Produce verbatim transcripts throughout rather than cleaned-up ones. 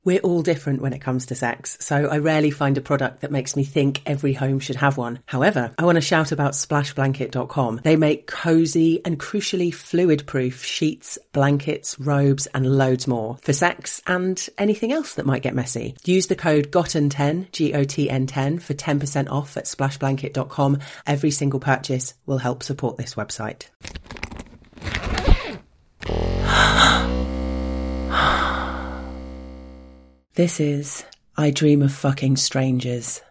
We're all different when it comes to sex, so I rarely find a product that makes me think every home should have one. However, I want to shout about splash blanket dot com. They make cosy and crucially fluid-proof sheets, blankets, robes and loads more for sex and anything else that might get messy. Use the code gotten ten, G O T N ten, for ten percent off at splash blanket dot com. Every single purchase will help support this website. This is I Dream of Fucking Strangers.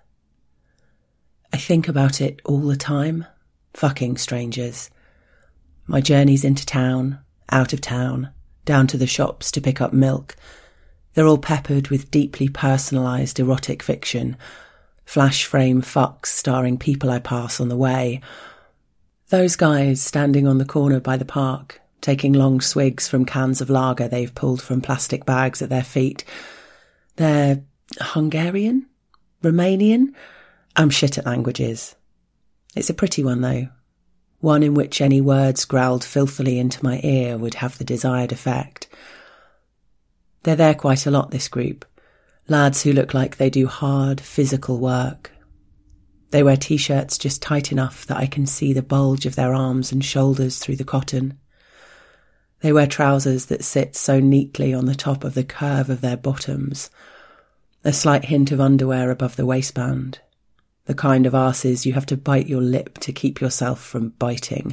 I think about it all the time. Fucking strangers. My journeys into town, out of town, down to the shops to pick up milk. They're all peppered with deeply personalised erotic fiction. Flash frame fucks starring people I pass on the way. Those guys standing on the corner by the park, taking long swigs from cans of lager they've pulled from plastic bags at their feet. They're Hungarian? Romanian? I'm shit at languages. It's a pretty one, though. One in which any words growled filthily into my ear would have the desired effect. They're there quite a lot, this group. Lads who look like they do hard, physical work. They wear t-shirts just tight enough that I can see the bulge of their arms and shoulders through the cotton. They wear trousers that sit so neatly on the top of the curve of their bottoms. A slight hint of underwear above the waistband. The kind of arses you have to bite your lip to keep yourself from biting.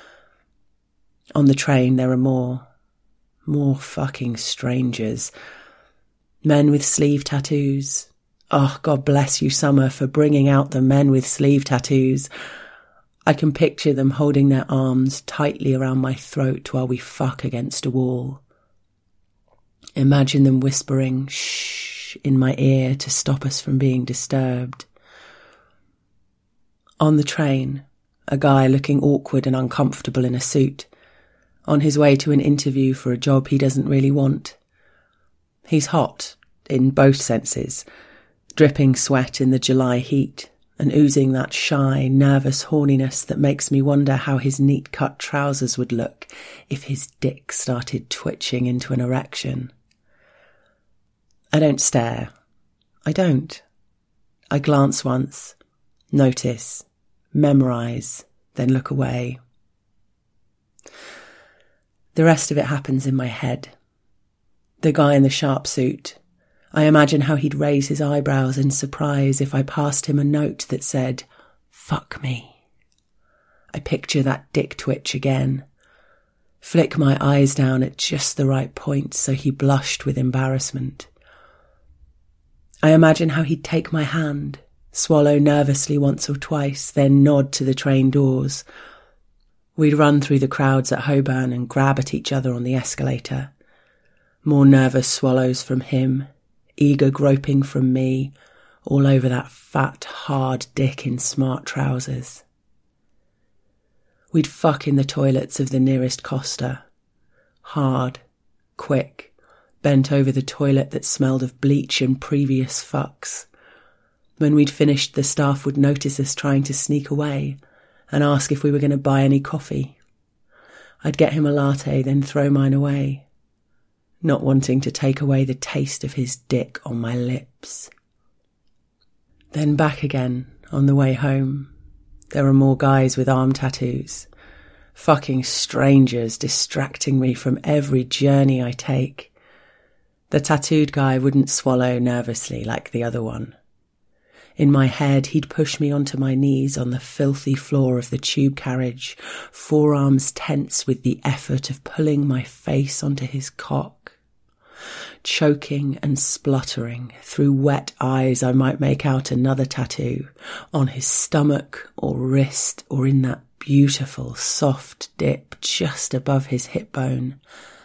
On the train there are more, more fucking strangers. Men with sleeve tattoos. Oh, God bless you, Summer, for bringing out the men with sleeve tattoos. I can picture them holding their arms tightly around my throat while we fuck against a wall. Imagine them whispering shh in my ear to stop us from being disturbed. On the train, a guy looking awkward and uncomfortable in a suit, on his way to an interview for a job he doesn't really want. He's hot, in both senses, dripping sweat in the July heat, and oozing that shy, nervous horniness that makes me wonder how his neat-cut trousers would look if his dick started twitching into an erection. I don't stare. I don't. I glance once, notice, memorise, then look away. The rest of it happens in my head. The guy in the sharp suit. I imagine how he'd raise his eyebrows in surprise if I passed him a note that said, "Fuck me." I picture that dick twitch again. Flick my eyes down at just the right point so he blushed with embarrassment. I imagine how he'd take my hand, swallow nervously once or twice, then nod to the train doors. We'd run through the crowds at Holborn and grab at each other on the escalator. More nervous swallows from him, eager groping from me, all over that fat, hard dick in smart trousers. We'd fuck in the toilets of the nearest Costa. Hard, quick, bent over the toilet that smelled of bleach and previous fucks. When we'd finished, the staff would notice us trying to sneak away and ask if we were going to buy any coffee. I'd get him a latte, then throw mine away, not wanting to take away the taste of his dick on my lips. Then back again, on the way home. There are more guys with arm tattoos. Fucking strangers distracting me from every journey I take. The tattooed guy wouldn't swallow nervously like the other one. In my head, he'd push me onto my knees on the filthy floor of the tube carriage, forearms tense with the effort of pulling my face onto his cock. Choking and spluttering, through wet eyes I might make out another tattoo, on his stomach or wrist or in that beautiful soft dip just above his hip bone.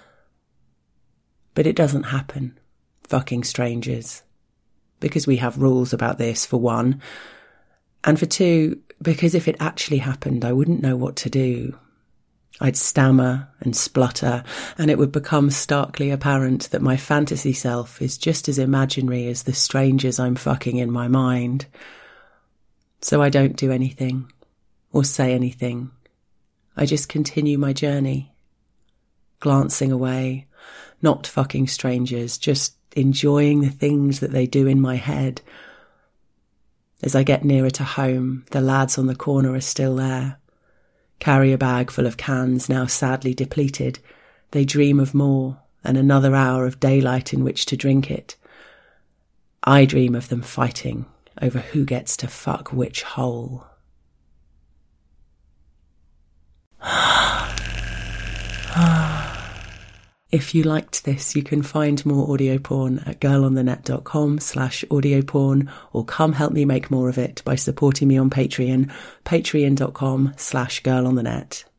But it doesn't happen, fucking strangers. Because we have rules about this, for one. And for two, because if it actually happened, I wouldn't know what to do. I'd stammer and splutter, and it would become starkly apparent that my fantasy self is just as imaginary as the strangers I'm fucking in my mind. So I don't do anything, or say anything. I just continue my journey, glancing away, not fucking strangers, just enjoying the things that they do in my head. As I get nearer to home, the lads on the corner are still there. Carry a bag full of cans, now sadly depleted. They dream of more, and another hour of daylight in which to drink it. I dream of them fighting over who gets to fuck which hole. If you liked this, you can find more audio porn at girlonthenet.com slash audio porn, or come help me make more of it by supporting me on Patreon, patreon.com slash girlonthenet.